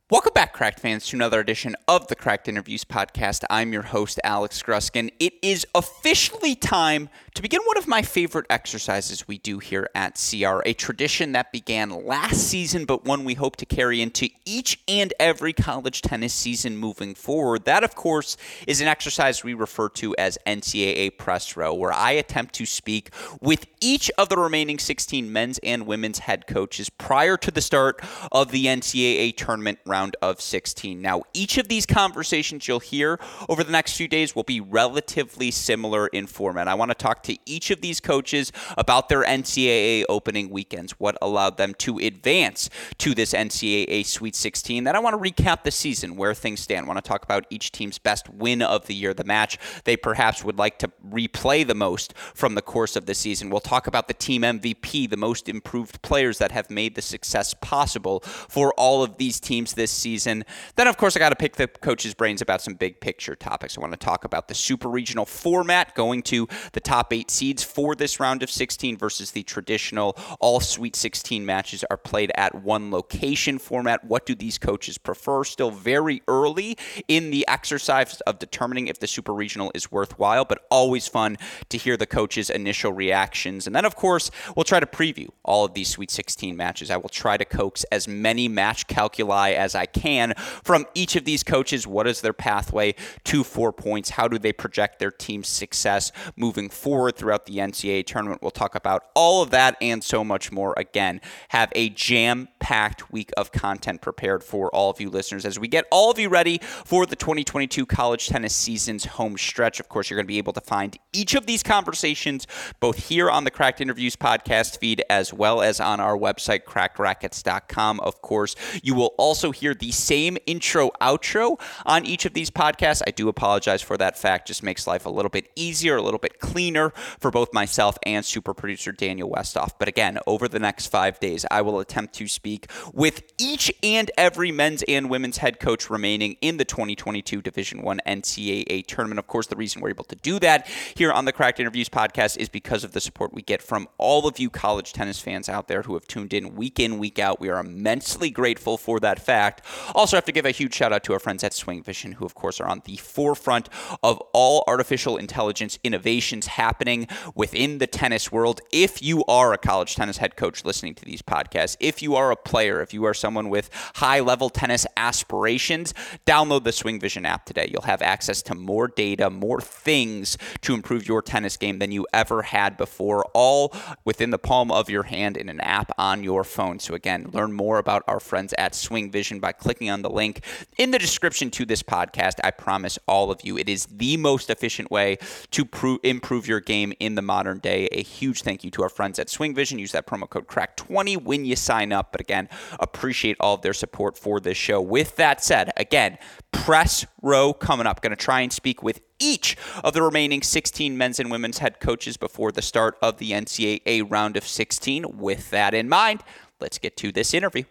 Welcome back, Cracked fans, to another edition of the Cracked Interviews podcast. I'm your host, Alex Gruskin. It is officially time to begin one of my favorite exercises we do here at CR, a tradition that began last season, but one we hope to carry into each and every college tennis season moving forward. That, of course, is an exercise we refer to as NCAA Press Row, where I attempt to speak with each of the remaining 16 men's and women's head coaches prior to the start of the NCAA tournament round of 16. Now, each of these conversations you'll hear over the next few days will be relatively similar in format. I want to talk to each of these coaches about their NCAA opening weekends, what allowed them to advance to this NCAA Sweet 16. Then I want to recap the season, where things stand. I want to talk about each team's best win of the year, the match they perhaps would like to replay the most from the course of the season. We'll talk about the team MVP, the most improved players that have made the success possible for all of these teams this season. Then, of course, I got to pick the coaches' brains about some big picture topics. I want to talk about the super regional format, going to the top 8 seeds for this round of 16 versus the traditional all Sweet 16 matches are played at one location format. What do these coaches prefer? Still very early in the exercise of determining if the super regional is worthwhile, but always fun to hear the coaches' initial reactions. And then, of course, we'll try to preview all of these Sweet 16 matches. I will try to coax as many match calculi as I can from each of these coaches. What is their pathway to 4 points? How do they project their team's success moving forward throughout the NCAA tournament? We'll talk about all of that and so much more. Again, have a jam-packed week of content prepared for all of you listeners as we get all of you ready for the 2022 college tennis season's home stretch. Of course, you're going to be able to find each of these conversations both here on the Cracked Interviews podcast feed as well as on our website, crackrackets.com. Of course, you will also hear the same intro outro on each of these podcasts. I do apologize for that fact. Just makes life a little bit easier, a little bit cleaner for both myself and super producer Daniel Westoff. But again, over the next 5 days, I will attempt to speak with each and every men's and women's head coach remaining in the 2022 Division I NCAA tournament. Of course, the reason we're able to do that here on the Cracked Interviews podcast is because of the support we get from all of you college tennis fans out there who have tuned in, week out. We are immensely grateful for that fact. Also have to give a huge shout out to our friends at Swing Vision, who of course are on the forefront of all artificial intelligence innovations happening within the tennis world. If you are a college tennis head coach listening to these podcasts, if you are a player, if you are someone with high-level tennis aspirations, download the Swing Vision app today. You'll have access to more data, more things to improve your tennis game than you ever had before, all within the palm of your hand in an app on your phone. So again, learn more about our friends at Swing Vision by clicking on the link in the description to this podcast. I promise all of you, it is the most efficient way to improve your game in the modern day. A huge thank you to our friends at Swing Vision. Use that promo code CRACK20 when you sign up. But again, appreciate all of their support for this show. With that said, again, Press Row coming up. Going to try and speak with each of the remaining 16 men's and women's head coaches before the start of the NCAA round of 16. With that in mind, let's get to this interview.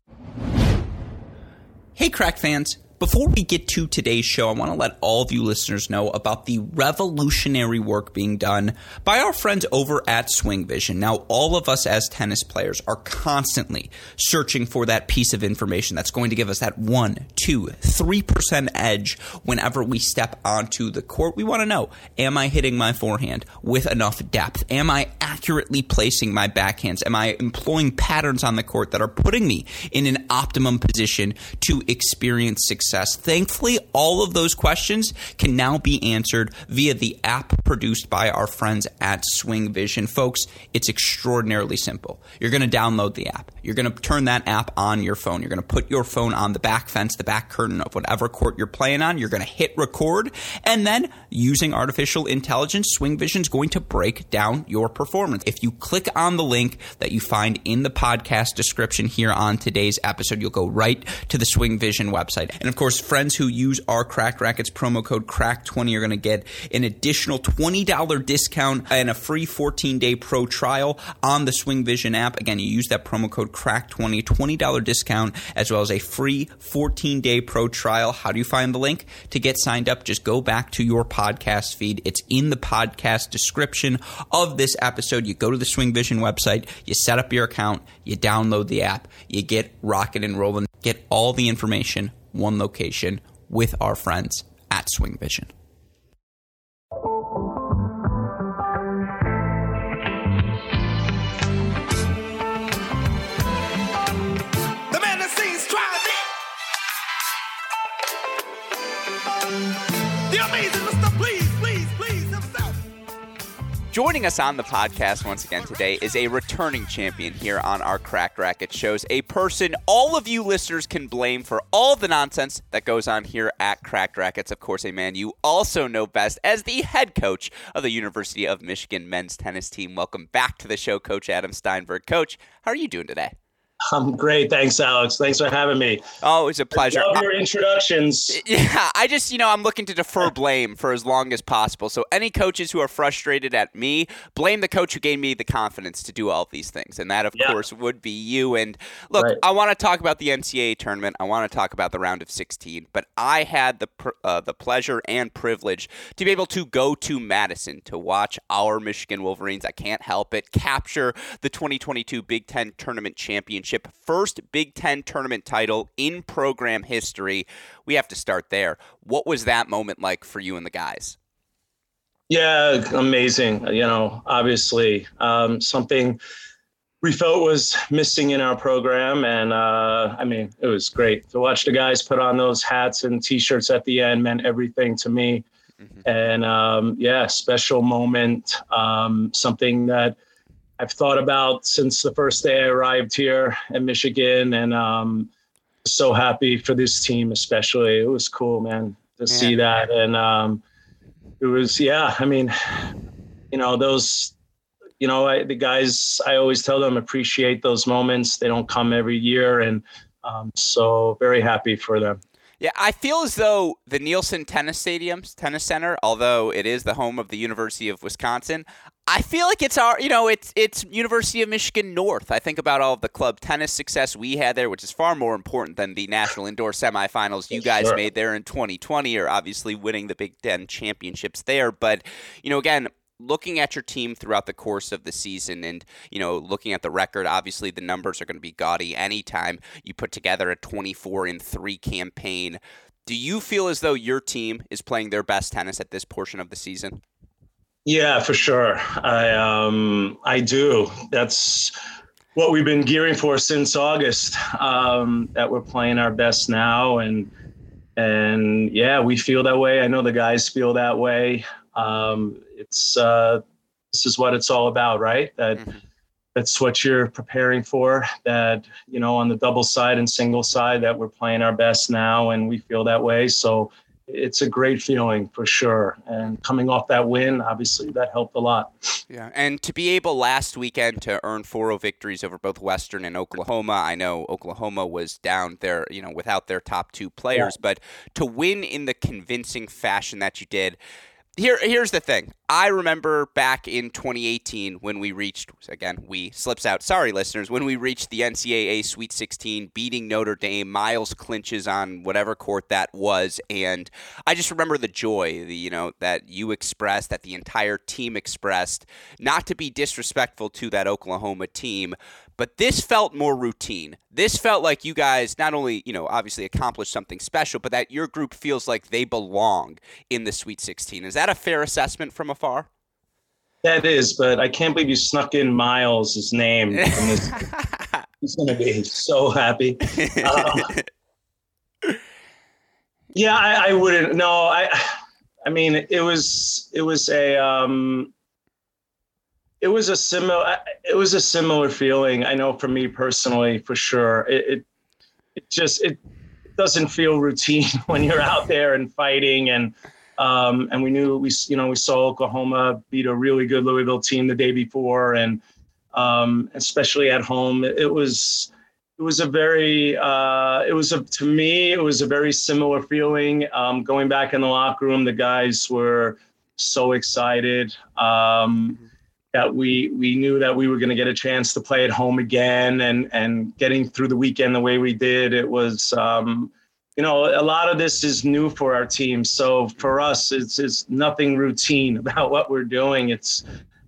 Hey, Cracked fans. Before we get to today's show, I want to let all of you listeners know about the revolutionary work being done by our friends over at Swing Vision. Now, all of us as tennis players are constantly searching for that piece of information that's going to give us that 1, 2, 3% edge whenever we step onto the court. We want to know, am I hitting my forehand with enough depth? Am I accurately placing my backhands? Am I employing patterns on the court that are putting me in an optimum position to experience success? Thankfully, all of those questions can now be answered via the app produced by our friends at Swing Vision. Folks, it's extraordinarily simple. You're going to download the app. You're going to turn that app on your phone. You're going to put your phone on the back fence, the back curtain of whatever court you're playing on. You're going to hit record, and then using artificial intelligence, Swing Vision is going to break down your performance. If you click on the link that you find in the podcast description here on today's episode, you'll go right to the Swing Vision website. And of course, friends who use our Cracked Racquets promo code CRACK20 are going to get an additional $20 discount and a free 14-day pro trial on the Swing Vision app. Again, you use that promo code CRACK20, $20 discount, as well as a free 14-day pro trial. How do you find the link to get signed up? Just go back to your podcast feed. It's in the podcast description of this episode. You go to the Swing Vision website, you set up your account, you download the app, you get rocking and rolling, get all the information, one location with our friends at Swing Vision. Joining us on the podcast once again today is a returning champion here on our Cracked Racquets shows, a person all of you listeners can blame for all the nonsense that goes on here at Cracked Racquets. Of course, a man you also know best as the head coach of the University of Michigan men's tennis team. Welcome back to the show, Coach Adam Steinberg. Coach, how are you doing today? I'm great. Thanks, Alex. Thanks for having me. Oh, it's a pleasure. I love your introductions. Yeah, I just, I'm looking to defer blame for as long as possible. So any coaches who are frustrated at me, blame the coach who gave me the confidence to do all of these things. And that, of course, would be you. And look, right. I want to talk about the NCAA tournament. I want to talk about the round of 16. But I had the pleasure and privilege to be able to go to Madison to watch our Michigan Wolverines. I can't help it. Capture the 2022 Big Ten Tournament Championship. First Big Ten tournament title in program history. We have to start there. What was that moment like for you and the guys? Yeah, amazing. Obviously something we felt was missing in our program. And it was great to watch the guys put on those hats and T-shirts at the end meant everything to me. Mm-hmm. And special moment, something that I've thought about since the first day I arrived here in Michigan, and so happy for this team, especially. It was cool, man, to see that. And it was, the guys, I always tell them, appreciate those moments. They don't come every year. And so very happy for them. Yeah, I feel as though the Nielsen Tennis Center, although it is the home of the University of Wisconsin, I feel like it's it's University of Michigan North. I think about all of the club tennis success we had there, which is far more important than the National Indoor Semifinals you guys made there in 2020, or obviously winning the Big Ten championships there. But, again, looking at your team throughout the course of the season and, looking at the record, obviously the numbers are going to be gaudy anytime you put together a 24-3 campaign. Do you feel as though your team is playing their best tennis at this portion of the season? Yeah, for sure. I do. That's what we've been gearing for since August, that we're playing our best now. And we feel that way. I know the guys feel that way. This is what it's all about, right? That's what you're preparing for, that, on the double side and single side, that we're playing our best now, and we feel that way. So it's a great feeling for sure. And coming off that win, obviously that helped a lot. Yeah. And to be able last weekend to earn 4-0 victories over both Western and Oklahoma. I know Oklahoma was down there, without their top two players, but to win in the convincing fashion that you did. Here's the thing. I remember back in 2018 when we reached, sorry listeners, when we reached the NCAA Sweet 16, beating Notre Dame, Miles clinches on whatever court that was, and I just remember the joy, that you expressed, that the entire team expressed, not to be disrespectful to that Oklahoma team, but this felt more routine. This felt like you guys not only, obviously accomplished something special, but that your group feels like they belong in the Sweet 16. Is that a fair assessment from afar? That is, but I can't believe you snuck in Miles' name. He's going to be so happy. I wouldn't. No, it was a similar feeling. I know for me personally, for sure. It doesn't feel routine when you're out there and fighting, and we knew we saw Oklahoma beat a really good Louisville team the day before, and especially at home, it was it was a very, to me, it was a very similar feeling. Going back in the locker room, the guys were so excited that we knew that we were going to get a chance to play at home again, and getting through the weekend the way we did. It was, a lot of this is new for our team. So for us, it's nothing routine about what we're doing. It's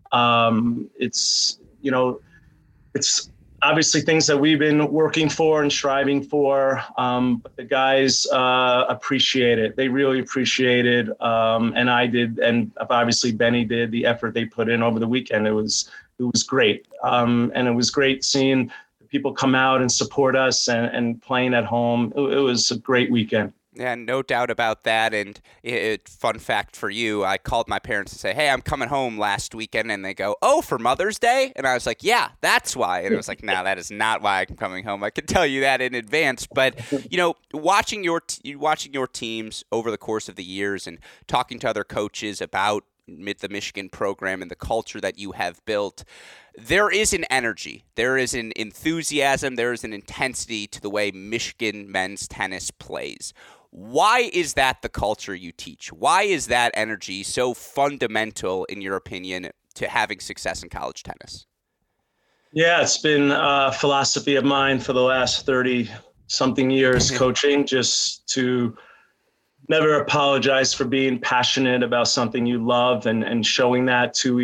obviously things that we've been working for and striving for, but the guys appreciate it. They really appreciate it, and I did, and obviously Benny did, the effort they put in over the weekend. It was great, and it was great seeing people come out and support us and playing at home. It was a great weekend. Yeah, no doubt about that. And fun fact for you, I called my parents to say, hey, I'm coming home last weekend. And they go, oh, for Mother's Day? And I was like, yeah, that's why. And it was like, no, that is not why I'm coming home. I can tell you that in advance. But, watching your teams over the course of the years and talking to other coaches about the Michigan program and the culture that you have built, there is an energy, there is an enthusiasm, there is an intensity to the way Michigan men's tennis plays. Why is that the culture you teach? Why is that energy so fundamental, in your opinion, to having success in college tennis? Yeah, it's been a philosophy of mine for the last 30-something years coaching, just to never apologize for being passionate about something you love, and showing that to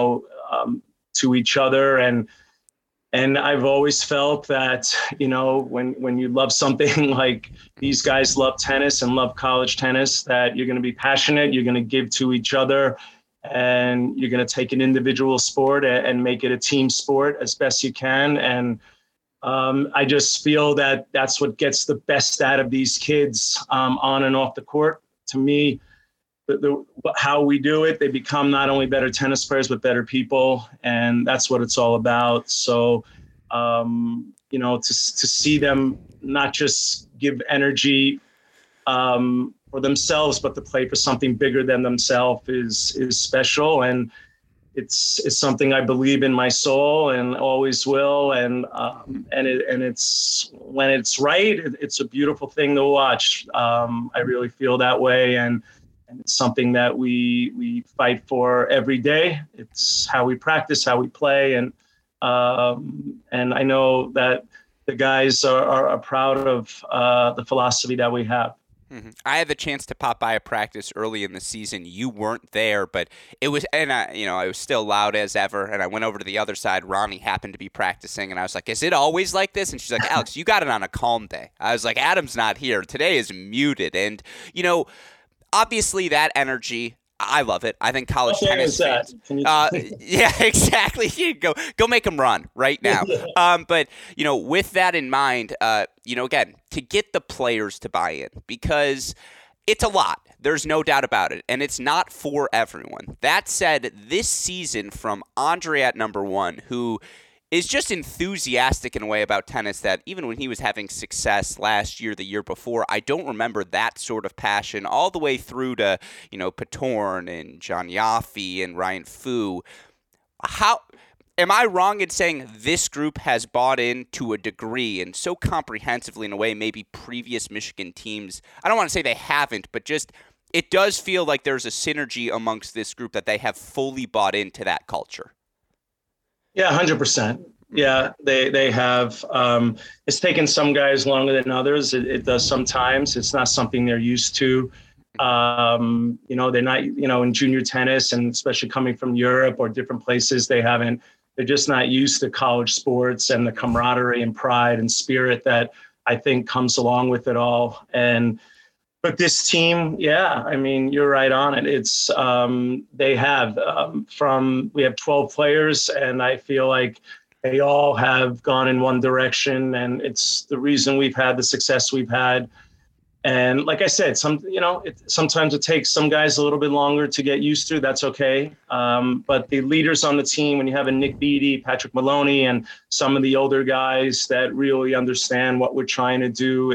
each other. And I've always felt that, when you love something like these guys love tennis and love college tennis, that you're going to be passionate, you're going to give to each other, and you're going to take an individual sport and make it a team sport as best you can. And I just feel that that's what gets the best out of these kids on and off the court. To me, how we do it, they become not only better tennis players, but better people. And that's what it's all about. So, to see them not just give energy for themselves, but to play for something bigger than themselves is special. And it's something I believe in my soul and always will. And it's, when it's right, it's a beautiful thing to watch. I really feel that way. And it's something that we fight for every day. It's how we practice, how we play. And I know that the guys are proud of the philosophy that we have. Mm-hmm. I had the chance to pop by a practice early in the season. You weren't there, but it was, and I was still loud as ever. And I went over to the other side. Ronnie happened to be practicing, and I was like, "Is it always like this?" And she's like, "Alex, you got it on a calm day." I was like, "Adam's not here. Today is muted." And obviously that energy, I love it. I think college tennis fans. Yeah, exactly. You go make them run right now. But with that in mind, again, to get the players to buy in, because it's a lot. There's no doubt about it, and it's not for everyone. That said, this season from Andre at number one, who is just enthusiastic in a way about tennis that even when he was having success last year, the year before, I don't remember that sort of passion, all the way through to, Patorn and John Yaffe and Ryan Fu. How am I wrong in saying this group has bought in to a degree and so comprehensively in a way maybe previous Michigan teams, I don't want to say they haven't, but just it does feel like there's a synergy amongst this group that they have fully bought into that culture? Yeah, 100%. Yeah, they have. It's taken some guys longer than others. It does sometimes. It's not something they're used to. They're not, in junior tennis, and especially coming from Europe or different places, they're just not used to college sports and the camaraderie and pride and spirit that I think comes along with it all. But this team, yeah, you're right on it. It's we have 12 players, and I feel like they all have gone in one direction, and it's the reason we've had the success we've had. And like I said, sometimes it takes some guys a little bit longer to get used to. That's okay. But the leaders on the team, when you have a Nick Beattie, Patrick Maloney, and some of the older guys that really understand what we're trying to do,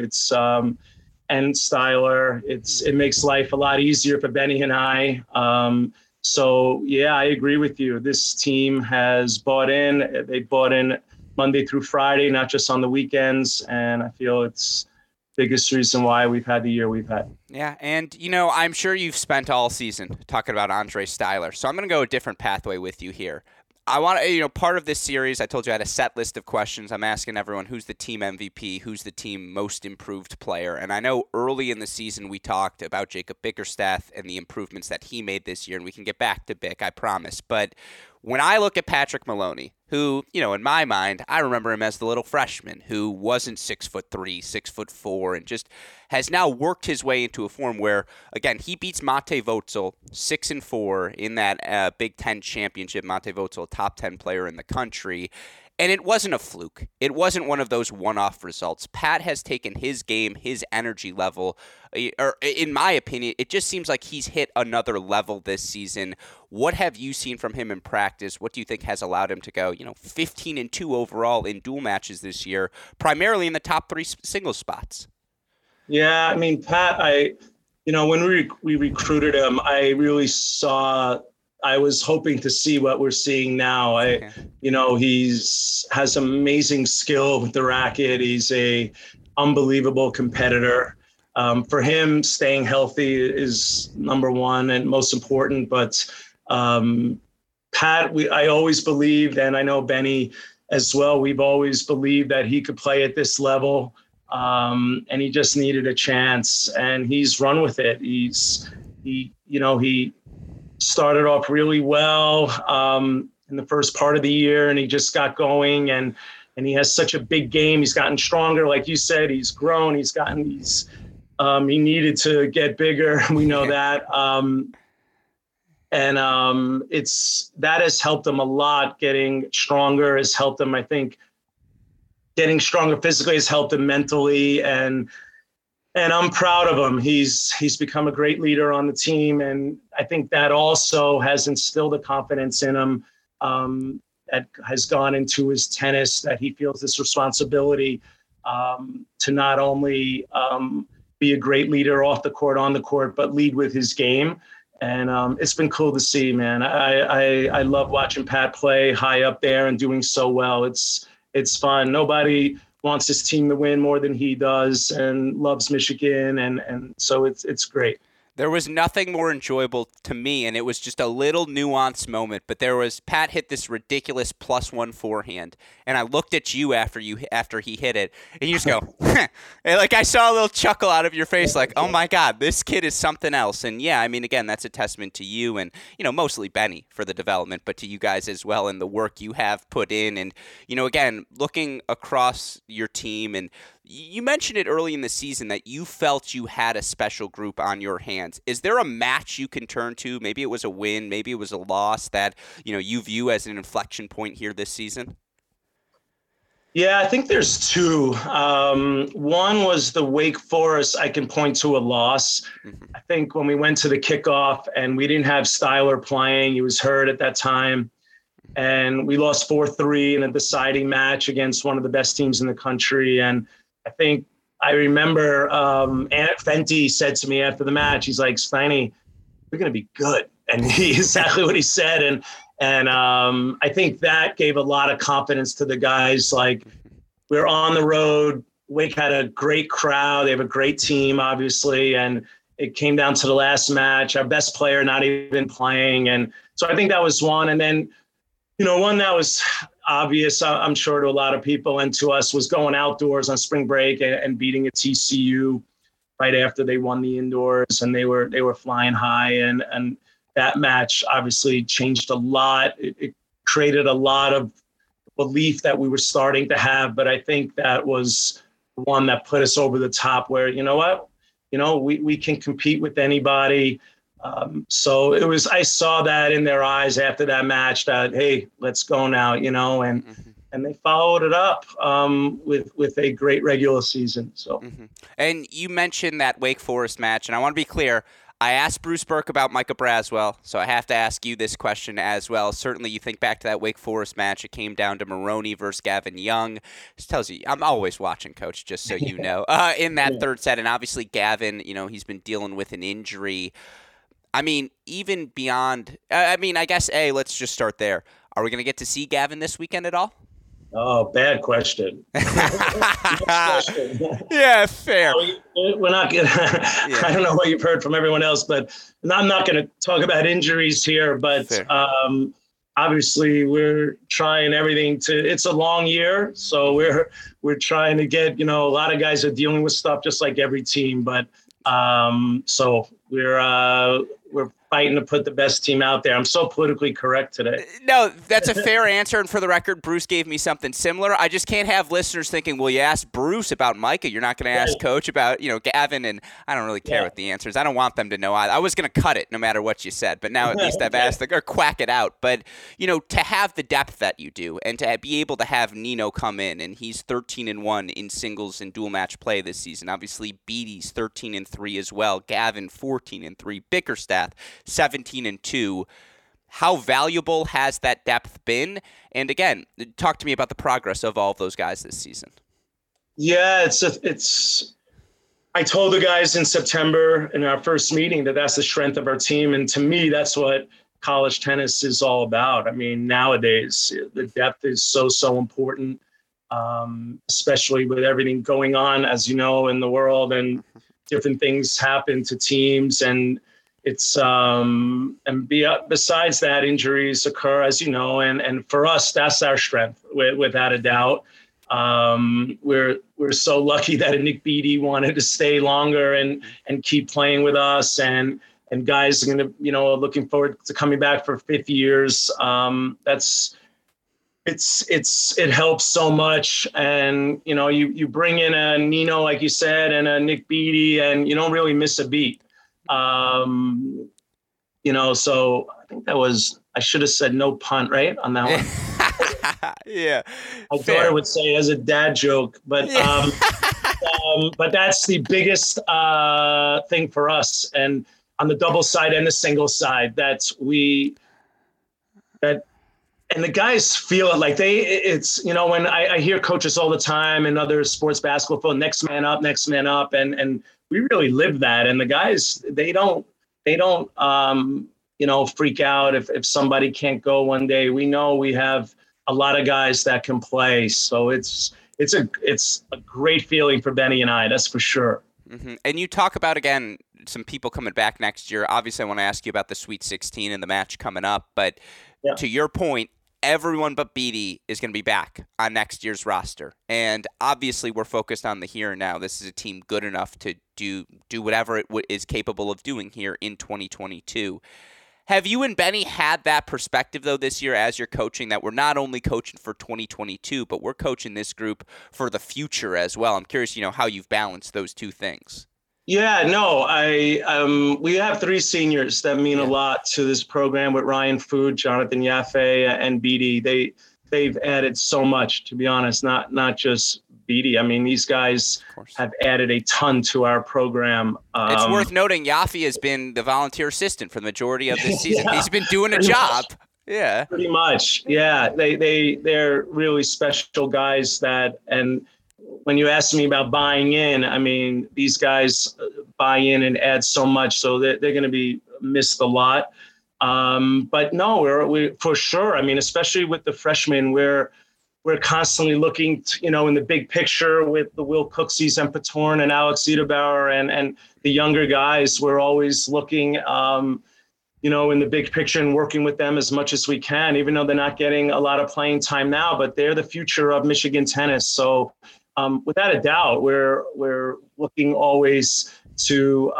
and Styler, it makes life a lot easier for Benny and I. So yeah, I agree with you. This team has bought in. They bought in Monday through Friday, not just on the weekends. And I feel it's the biggest reason why we've had the year we've had. Yeah, and, I'm sure you've spent all season talking about Andre Styler, so I'm going to go a different pathway with you here. I want to, part of this series, I told you I had a set list of questions. I'm asking everyone who's the team MVP, who's the team most improved player. And I know early in the season we talked about Jacob Bickerstaff and the improvements that he made this year, and we can get back to Bick, I promise. But when I look at Patrick Maloney, who, in my mind, I remember him as the little freshman who wasn't 6'3", 6'4", and just has now worked his way into a form where, again, he beats Mate Voedsel 6-4 in that Big Ten championship. Mate Voedsel, top 10 player in the country. And it wasn't a fluke. It wasn't one of those one-off results. Pat has taken his game, his energy level, or in my opinion, it just seems like he's hit another level this season. What have you seen from him in practice? What do you think has allowed him to go, 15-2 overall in dual matches this year, primarily in the top 3 singles spots? Yeah, I mean, Pat, when we recruited him, I really I was hoping to see what we're seeing now. Has amazing skill with the racket. He's a unbelievable competitor. For him, staying healthy is number one and most important. But Pat, I always believed, and I know Benny as well, we've always believed that he could play at this level. And he just needed a chance, and he's run with it. He started off really well in the first part of the year, and he just got going, and he has such a big game. He's gotten stronger. Like you said, he's grown. He's gotten these, he needed to get bigger. We know that. That has helped him a lot. Getting stronger has helped him, I think. Getting stronger physically has helped him mentally, and I'm proud of him. He's become a great leader on the team, and I think that also has instilled a confidence in him that has gone into his tennis, that he feels this responsibility to not only be a great leader off the court, on the court, but lead with his game. And it's been cool to see, man. I love watching Pat play high up there and doing so well. It's fun. Nobody wants his team to win more than he does, and loves Michigan. And so it's great. There was nothing more enjoyable to me, and it was just a little nuanced moment, but Pat hit this ridiculous +1 forehand, and I looked at you after he hit it, and you just go, and like I saw a little chuckle out of your face, like, oh my God, this kid is something else. And yeah, I mean, again, that's a testament to you and, mostly Benny for the development, but to you guys as well and the work you have put in. And, again, looking across your team, and you mentioned it early in the season that you felt you had a special group on your hands. Is there a match you can turn to? Maybe it was a win, maybe it was a loss that, you view as an inflection point here this season? Yeah, I think there's two. One was the Wake Forest. I can point to a loss. Mm-hmm. I think when we went to the kickoff and we didn't have Styler playing, he was hurt at that time. And we lost 4-3 in a deciding match against one of the best teams in the country. And I remember Ant Fenty said to me after the match, he's like, Steiny, we're going to be good. And exactly what he said. And I think that gave a lot of confidence to the guys. Like, we're on the road. Wake had a great crowd. They have a great team, obviously. And it came down to the last match, our best player not even playing. And so I think that was one. And then, one that was obvious, I'm sure, to a lot of people and to us, was going outdoors on spring break and beating a TCU right after they won the indoors, and they were flying high. And that match obviously changed a lot. It created a lot of belief that we were starting to have, but I think that was the one that put us over the top where, we can compete with anybody. So I saw that in their eyes after that match that, hey, let's go now, and they followed it up with a great regular season. So, And you mentioned that Wake Forest match, and I want to be clear. I asked Bruce Burke about Micah Braswell, so I have to ask you this question as well. Certainly, you think back to that Wake Forest match. It came down to Maroney versus Gavin Young. This tells you I'm always watching, Coach, just so you know, in that third set. And obviously, Gavin, he's been dealing with an injury. I mean, even beyond – I guess, let's just start there. Are we going to get to see Gavin this weekend at all? Oh, bad question. Next question. Yeah, fair. We're not gonna. I don't know what you've heard from everyone else, but I'm not going to talk about injuries here. But obviously, we're trying everything to. It's a long year, so we're trying to get. A lot of guys are dealing with stuff just like every team, but so we're fighting to put the best team out there. I'm so politically correct today. No, that's a fair answer. And for the record, Bruce gave me something similar. I just can't have listeners thinking, well, you asked Bruce about Micah. You're not going to ask Coach about, Gavin. And I don't really care what the answer is. I don't want them to know. I was going to cut it no matter what you said. But now at least I've asked or quack it out. But, to have the depth that you do and to be able to have Nino come in, and he's 13-1 in singles and dual match play this season. Obviously, Beattie's 13-3 as well. Gavin 14-3. Bickerstaff 17-2. How valuable has that depth been? And again, talk to me about the progress of all of those guys this season. Yeah, it's. I told the guys in September in our first meeting that that's the strength of our team, and to me, that's what college tennis is all about. I mean, nowadays the depth is so important, especially with everything going on, as you know, in the world, and different things happen to teams, and it's besides that, injuries occur, as you know, and for us, that's our strength, without a doubt. We're so lucky that Nick Beattie wanted to stay longer and keep playing with us, and guys are going to, looking forward to coming back for 5 years. It helps so much. And, you bring in a Nino, like you said, and a Nick Beattie, and you don't really miss a beat. So I think I should have said no punt, right, on that one. Yeah. I thought I would say as a dad joke, but but that's the biggest thing for us. And on the double side and the single side, and the guys feel it like when I hear coaches all the time in other sports basketball, next man up, and we really live that. And the guys, they don't freak out if somebody can't go one day. We know we have a lot of guys that can play. So it's a great feeling for Benny and I, that's for sure. Mm-hmm. And you talk about, again, some people coming back next year. Obviously, I want to ask you about the Sweet 16 and the match coming up. But to your point, everyone but Beattie is going to be back on next year's roster. And obviously, we're focused on the here and now. This is a team good enough to do whatever it is capable of doing here in 2022. Have you and Benny had that perspective, though, this year as you're coaching, that we're not only coaching for 2022, but we're coaching this group for the future as well? I'm curious, how you've balanced those two things. Yeah, no, we have 3 seniors that mean a lot to this program with Ryan Food, Jonathan Yaffe, and Beattie. They've added so much, to be honest, not just Beattie. I mean, these guys have added a ton to our program. It's worth noting Yaffe has been the volunteer assistant for the majority of this season. He's been doing a job. Yeah, pretty much. Yeah, they're really special guys and when you ask me about buying in, I mean, these guys buy in and add so much, so they're going to be missed a lot. But no, we for sure. I mean, especially with the freshmen, we're constantly looking, in the big picture with the Will Cooksies and Patorn and Alex Wiedebauer and the younger guys. We're always looking, in the big picture and working with them as much as we can, even though they're not getting a lot of playing time now, but they're the future of Michigan tennis. So without a doubt, we're looking always to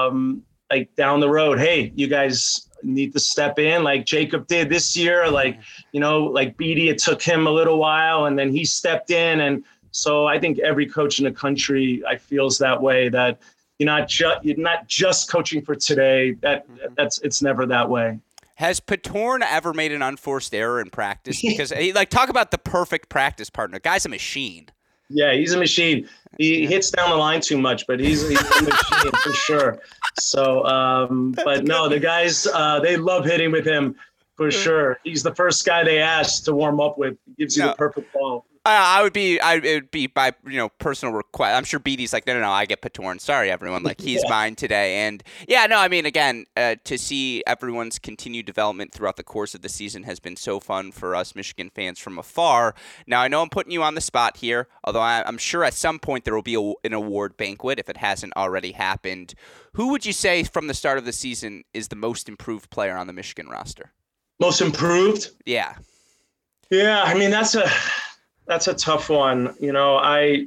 down the road. Hey, you guys need to step in like Jacob did this year. Like Beattie, it took him a little while, and then he stepped in. And so I think every coach in the country, feels that way. That you're not just coaching for today. It's never that way. Has Patorn ever made an unforced error in practice? Because talk about the perfect practice partner. Guy's a machine. Yeah, he's a machine. He hits down the line too much, but he's a machine for sure. So, but no, the guys, they love hitting with him for sure. He's the first guy they ask to warm up with. He gives you the perfect ball. it would be by personal request. I'm sure BD's like, no, I get Patorn. Sorry, everyone. Like he's mine today. And yeah, no, I mean, again, to see everyone's continued development throughout the course of the season has been so fun for us Michigan fans from afar. Now I know I'm putting you on the spot here, although I'm sure at some point there will be an award banquet if it hasn't already happened. Who would you say from the start of the season is the most improved player on the Michigan roster? Most improved? Yeah. Yeah, I mean that's a tough one. I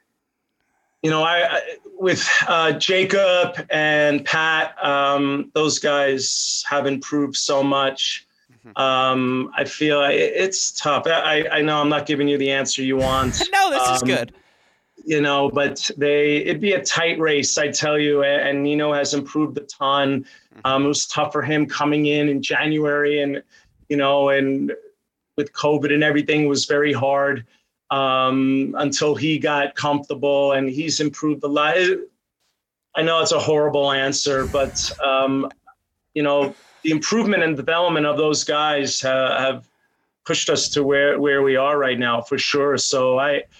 with Jacob and Pat, those guys have improved so much. I feel it's tough. I know I'm not giving you the answer you want. No, this is good. But it'd be a tight race, I tell you. And Nino has improved a ton. It was tough for him coming in January, and with COVID and everything, it was very hard until he got comfortable, and he's improved a lot. I know it's a horrible answer, but the improvement and development of those guys have pushed us to where we are right now, for sure. So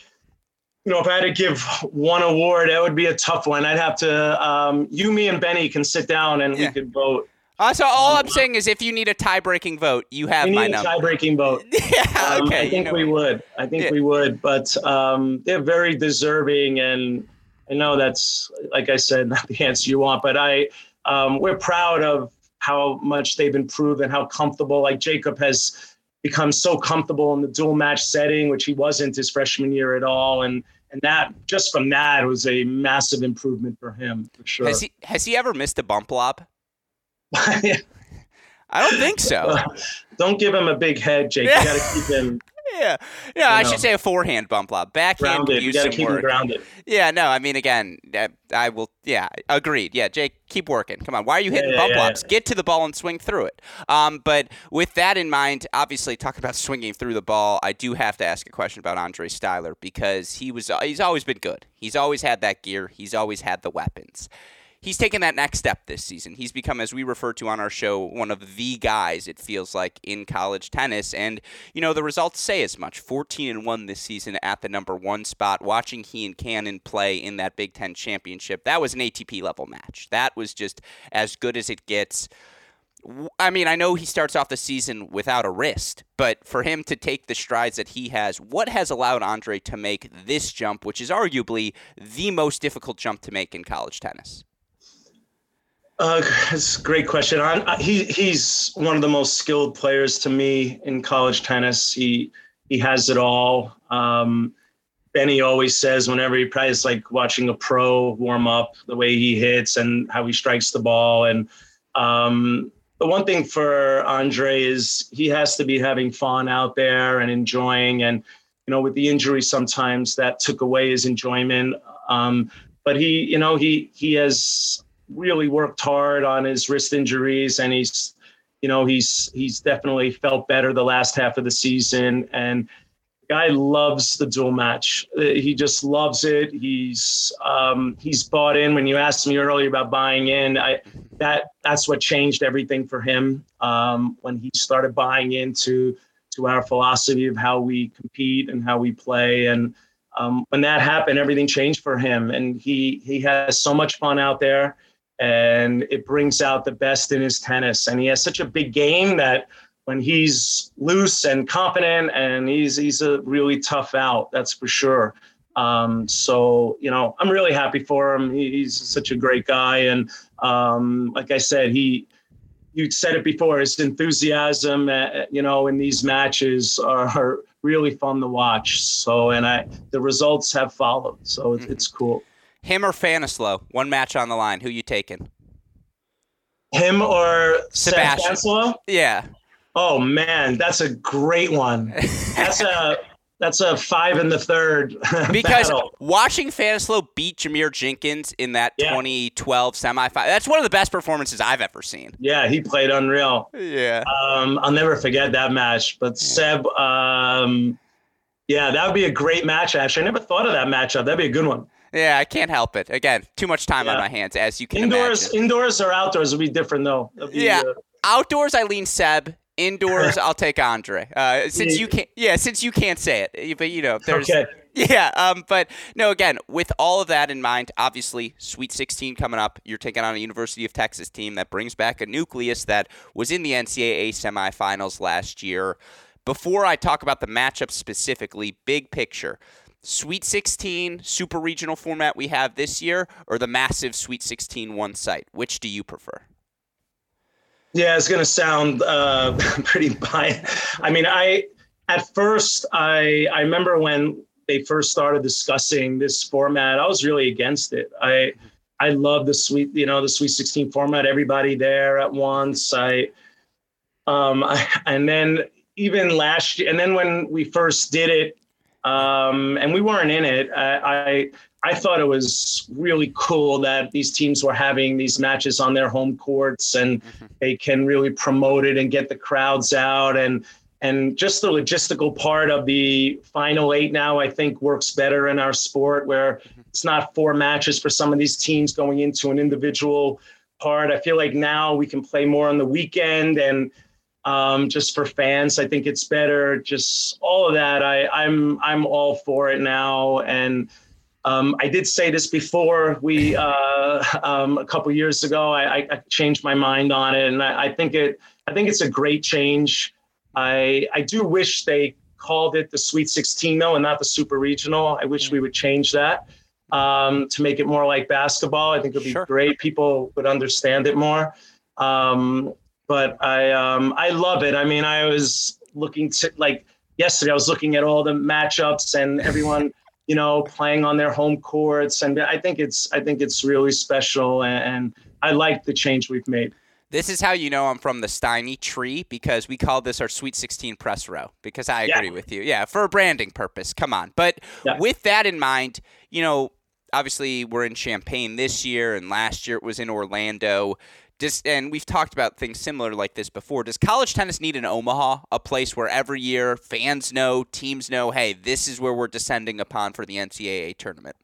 if I had to give one award, that would be a tough one. I'd have to, me and Benny can sit down and we could vote. So all I'm saying is if you need a tie-breaking vote, you have my number. A tie-breaking vote. Yeah, okay. I think we would. We would. But they're very deserving. And I know that's, like I said, not the answer you want. But we're proud of how much they've improved and how comfortable. Like Jacob has become so comfortable in the dual match setting, which he wasn't his freshman year at all. And that, just from that, was a massive improvement for him, for sure. Has he ever missed a bump lob? I don't think so. Don't give him a big head, Jake. You got to keep him. Yeah. I should say a forehand bump lob. Backhand grounded. You got to keep him grounded. Yeah, no, I mean, again, I will. Yeah, agreed. Yeah, Jake, keep working. Come on. Why are you hitting bump lobs? Get to the ball and swing through it. But with that in mind, obviously, talking about swinging through the ball, I do have to ask a question about Andre Styler because he's always been good. He's always had that gear. He's always had the weapons. He's taken that next step this season. He's become, as we refer to on our show, one of the guys, it feels like, in college tennis. And, the results say as much. 14-1 this season at the number 1 spot. Watching he and Cannon play in that Big Ten championship, that was an ATP-level match. That was just as good as it gets. I mean, I know he starts off the season without a wrist, but for him to take the strides that he has, what has allowed Andre to make this jump, which is arguably the most difficult jump to make in college tennis? It's a great question. He's one of the most skilled players to me in college tennis. He has it all. Benny always says whenever he plays, it's like watching a pro warm up, the way he hits and how he strikes the ball. And the one thing for Andre is he has to be having fun out there and enjoying. And, with the injury, sometimes that took away his enjoyment. But he has really worked hard on his wrist injuries, and he's definitely felt better the last half of the season. And the guy loves the dual match. He just loves it. He's bought in. When you asked me earlier about buying in, that's what changed everything for him. When he started buying into our philosophy of how we compete and how we play. And when that happened, everything changed for him. And he has so much fun out there. And it brings out the best in his tennis. And he has such a big game that when he's loose and confident, and he's a really tough out, that's for sure. So, I'm really happy for him. He's such a great guy. And like I said, you said it before, his enthusiasm, in these matches are really fun to watch. So, and the results have followed. So it's cool. Him or Fanislow? One match on the line. Who you taking? Him or Sebastian? Fanislow? Yeah. Oh man, that's a great one. That's a 5 in the third. Because battle. Watching Fanislow beat Jameer Jenkins in that 2012 semifinal, that's one of the best performances I've ever seen. Yeah, he played unreal. Yeah. I'll never forget that match. But Seb, that would be a great match. Actually, I never thought of that matchup. That'd be a good one. Yeah, I can't help it. Again, too much time on my hands, as you can imagine. Indoors or outdoors would be different, though. Outdoors, I lean Seb. Indoors, I'll take Andre. Since you can't say it, but there's Okay. yeah. But no, again, with all of that in mind, obviously, Sweet 16 coming up. You're taking on a University of Texas team that brings back a nucleus that was in the NCAA semifinals last year. Before I talk about the matchup specifically, big picture. Sweet 16 super regional format we have this year, or the massive Sweet 16 one site? Which do you prefer? Yeah, it's going to sound pretty biased. I mean, at first, I remember when they first started discussing this format, I was really against it. I love the Sweet 16 format, everybody there at once. And then even last year, and then when we first did it, and we weren't in it, I thought it was really cool that these teams were having these matches on their home courts, and they can really promote it and get the crowds out. And just the logistical part of the Final Eight now, I think, works better in our sport, where it's not 4 matches for some of these teams going into an individual part. I feel like now we can play more on the weekend, and just for fans, I think it's better. Just all of that, I'm all for it now. And I did say this before we a couple years ago. I changed my mind on it, and I think it's a great change. I do wish they called it the Sweet 16 though, and not the Super Regional. I wish we would change that to make it more like basketball. I think it would be great. People would understand it more. But I love it. I mean, I was looking to, like yesterday, I was looking at all the matchups and everyone, playing on their home courts. And I think it's really special. And I like the change we've made. This is how you know I'm from the Steiny tree, because we call this our Sweet 16 press row, because I agree with you. Yeah, for a branding purpose. Come on. But with that in mind, obviously we're in Champaign this year, and last year it was in Orlando. And we've talked about things similar like this before. Does college tennis need an Omaha, a place where every year fans know, teams know, hey, this is where we're descending upon for the NCAA tournament?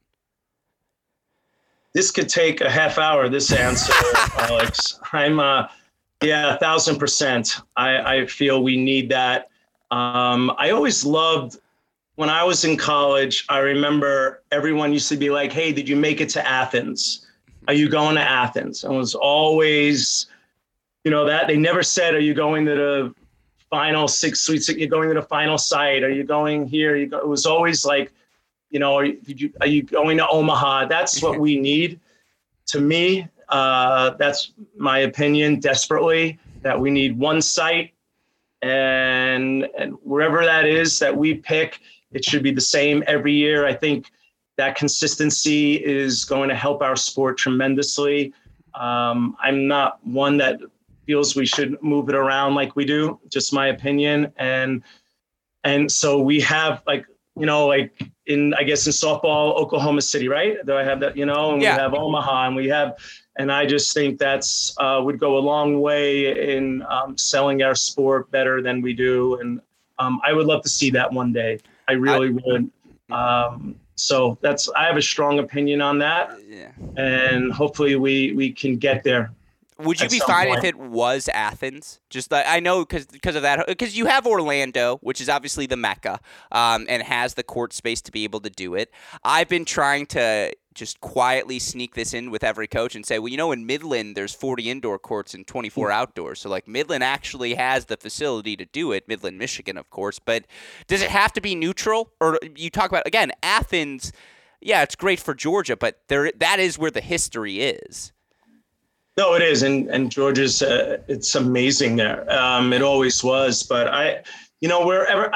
This could take a half hour, this answer, Alex. I'm 1,000%. I feel we need that. I always loved, when I was in college, I remember everyone used to be like, hey, did you make it to Athens? Are you going to Athens? And it was always, that they never said, are you going to the final Sweet 16? You're going to the final site? Are you going here? It was always like, are you going to Omaha? That's what we need. To me, that's my opinion, desperately, that we need one site, and wherever that is that we pick, it should be the same every year. I think that consistency is going to help our sport tremendously. I'm not one that feels we should move it around like we do, just my opinion. And so we have like in softball, Oklahoma City, right? Do I have that, and we have Omaha, and I just think that's would go a long way in selling our sport better than we do. And I would love to see that one day. I really would. So I have a strong opinion on that. Yeah. And hopefully we can get there. Would you be fine if it was Athens? Just I know because of that, because you have Orlando, which is obviously the Mecca, and has the court space to be able to do it. I've been trying to just quietly sneak this in with every coach and say, well, in Midland, there's 40 indoor courts and 24 outdoors. So, Midland actually has the facility to do it, Midland, Michigan, of course. But does it have to be neutral? Or you talk about, again, Athens, yeah, it's great for Georgia, but that is where the history is. No, it is. And Georgia's, it's amazing there. It always was. But wherever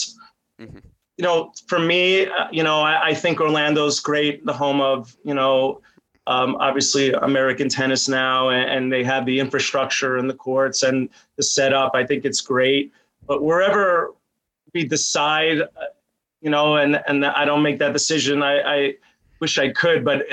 for me, I think Orlando's great, the home of, obviously American tennis now, and they have the infrastructure and the courts and the setup. I think it's great. But wherever we decide, and I don't make that decision. I wish I could, but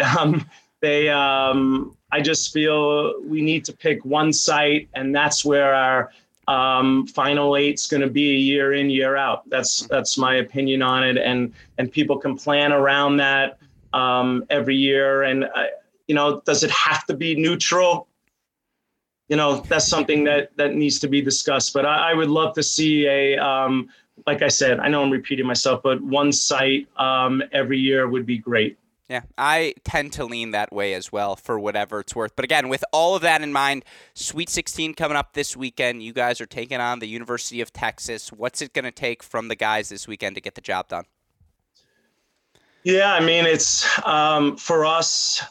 I just feel we need to pick one site, and that's where our Final Eight's going to be year in, year out. That's my opinion on it, and people can plan around that every year. And does it have to be neutral? that's something that needs to be discussed. But I would love to see like I said, I know I'm repeating myself, but one site every year would be great. Yeah, I tend to lean that way as well for whatever it's worth. But again, with all of that in mind, Sweet 16 coming up this weekend. You guys are taking on the University of Texas. What's it going to take from the guys this weekend to get the job done? Yeah, I mean, it's for us,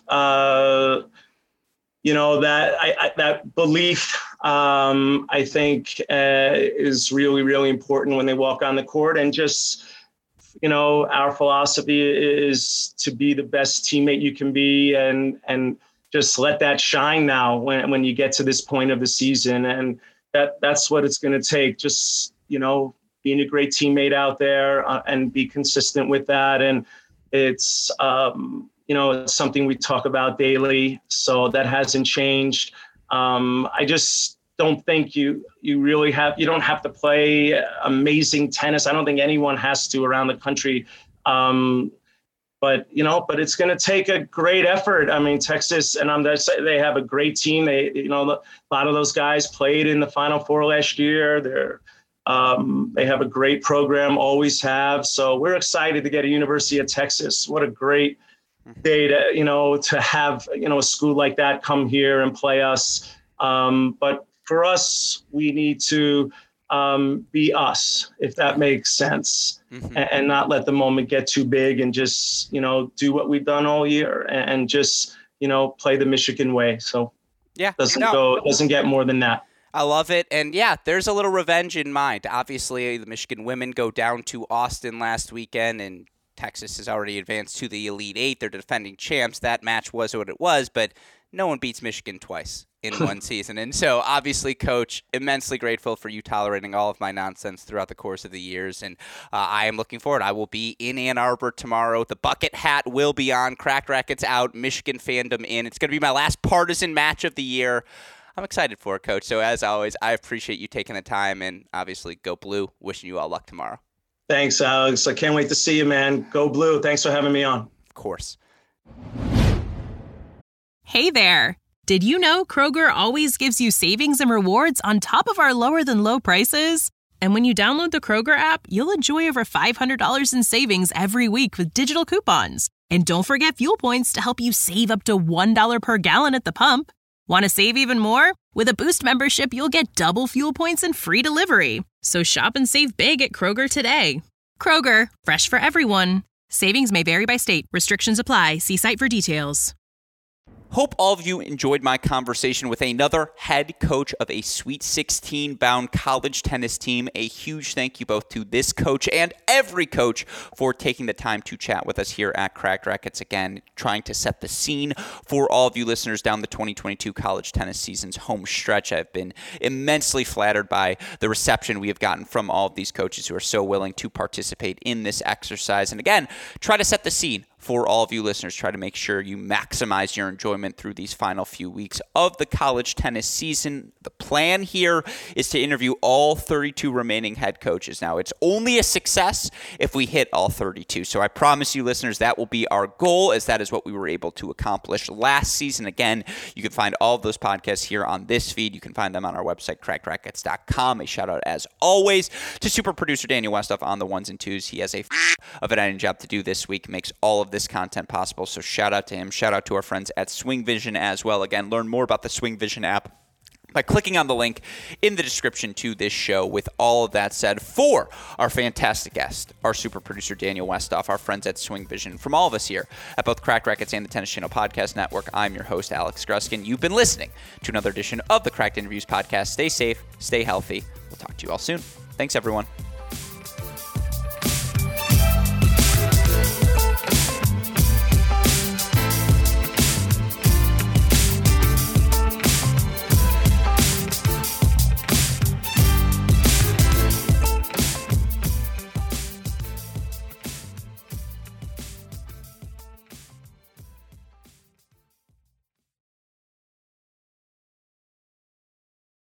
that belief, I think, is really, really important when they walk on the court. And just, our philosophy is to be the best teammate you can be, and just let that shine now when you get to this point of the season. And that's what it's going to take. Just, being a great teammate out there and be consistent with that. And it's, it's something we talk about daily. So that hasn't changed. I just don't think you don't have to play amazing tennis. I don't think anyone has to around the country. But it's going to take a great effort. I mean, Texas, and they have a great team. A lot of those guys played in the Final Four last year. They have a great program, always have. So we're excited to get a University of Texas. What a great day to have, a school like that come here and play us. But for us, we need to be us, if that makes sense, and not let the moment get too big, and just, do what we've done all year and just, play the Michigan way. So yeah, it doesn't get more than that. I love it. And yeah, there's a little revenge in mind. Obviously, the Michigan women go down to Austin last weekend, and Texas has already advanced to the Elite Eight. They're defending champs. That match was what it was, but no one beats Michigan twice in one season. And so, obviously, Coach, immensely grateful for you tolerating all of my nonsense throughout the course of the years. And I am looking forward. I will be in Ann Arbor tomorrow. The bucket hat will be on. Cracked Racquets out. Michigan fandom in. It's going to be my last partisan match of the year. I'm excited for it, Coach. So, as always, I appreciate you taking the time. And obviously, go Blue. Wishing you all luck tomorrow. Thanks, Alex. I can't wait to see you, man. Go Blue. Thanks for having me on. Of course. Hey there. Did you know Kroger always gives you savings and rewards on top of our lower than low prices? And when you download the Kroger app, you'll enjoy over $500 in savings every week with digital coupons. And don't forget fuel points to help you save up to $1 per gallon at the pump. Want to save even more? With a Boost membership, you'll get double fuel points and free delivery. So shop and save big at Kroger today. Kroger, fresh for everyone. Savings may vary by state. Restrictions apply. See site for details. Hope all of you enjoyed my conversation with another head coach of a Sweet 16 bound college tennis team. A huge thank you both to this coach and every coach for taking the time to chat with us here at Cracked Racquets. Again, trying to set the scene for all of you listeners down the 2022 college tennis season's home stretch. I've been immensely flattered by the reception we have gotten from all of these coaches who are so willing to participate in this exercise. And again, try to set the scene for all of you listeners. Try to make sure you maximize your enjoyment through these final few weeks of the college tennis season. The plan here is to interview all 32 remaining head coaches. Now, it's only a success if we hit all 32. So I promise you, listeners, that will be our goal, as that is what we were able to accomplish last season. Again, you can find all of those podcasts here on this feed. You can find them on our website, crackedrackets.com. A shout out, as always, to super producer Daniel Westoff on the ones and twos. He has a of an editing job to do this week, makes all of this content possible. So shout out to him. Shout out to our friends at Swing Vision as well. Again, learn more about the Swing Vision app by clicking on the link in the description to this show. With all of that said, for our fantastic guest, our super producer Daniel Westoff, our friends at Swing Vision, from all of us here at both Cracked Racquets and the Tennis Channel Podcast Network, I'm your host, Alex Gruskin. You've been listening to another edition of the Cracked Interviews Podcast. Stay safe, stay healthy. We'll talk to you all soon. Thanks, everyone.